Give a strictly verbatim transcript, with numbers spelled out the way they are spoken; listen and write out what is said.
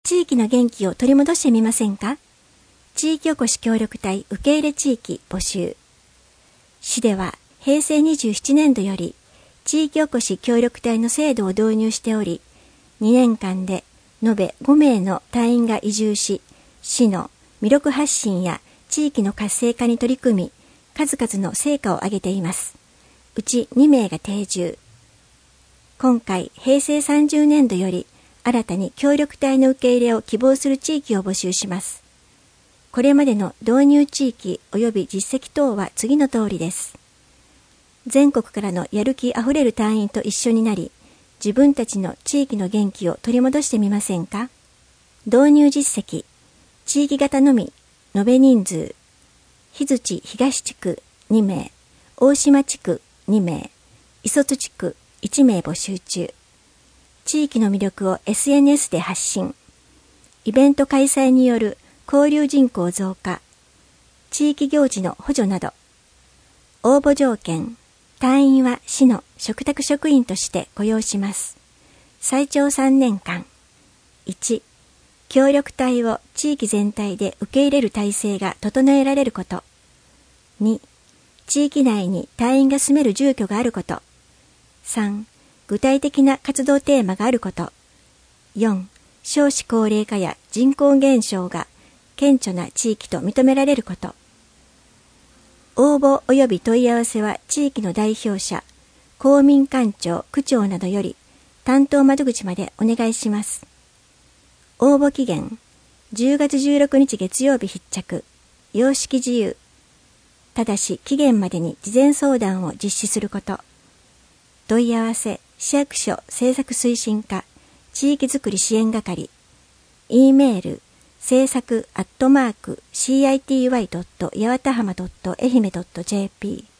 地域の元気を取り戻してみませんか？地域おこし協力隊受け入れ地域募集。市ではへいせいにじゅうななねんどより地域おこし協力隊の制度を導入しており、にねんかんで延べごめいの隊員が移住し、市の魅力発信や地域の活性化に取り組み、数々の成果を上げています。うちにめいが定住。今回、へいせいさんじゅうねんどより新たに協力隊の受け入れを希望する地域を募集します。これまでの導入地域及び実績等は次の通りです。全国からのやる気あふれる隊員と一緒になり、自分たちの地域の元気を取り戻してみませんか？導入実績、地域型のみ、延べ人数、日槌東地区にめい、大島地区にめい、磯津地区いちめい募集中。地域の魅力を エスエヌエス で発信。イベント開催による交流人口増加、地域行事の補助など。応募条件、隊員は市の嘱託職員として雇用します。最長さんねんかん。いち、協力隊を地域全体で受け入れる体制が整えられること。に、地域内に隊員が住める住居があること。さん、具体的な活動テーマがあること。よん、少子高齢化や人口減少が顕著な地域と認められること。応募及び問い合わせは地域の代表者、公民館長、区長などより担当窓口までお願いします。応募期限、じゅうがつじゅうろくにち月曜日必着、様式自由。ただし期限までに事前相談を実施すること。問い合わせ、市役所政策推進課、地域づくり支援係。E メール、政策アットマーク シーアイティーワイドットやわたはまドットえひめドットジェーピー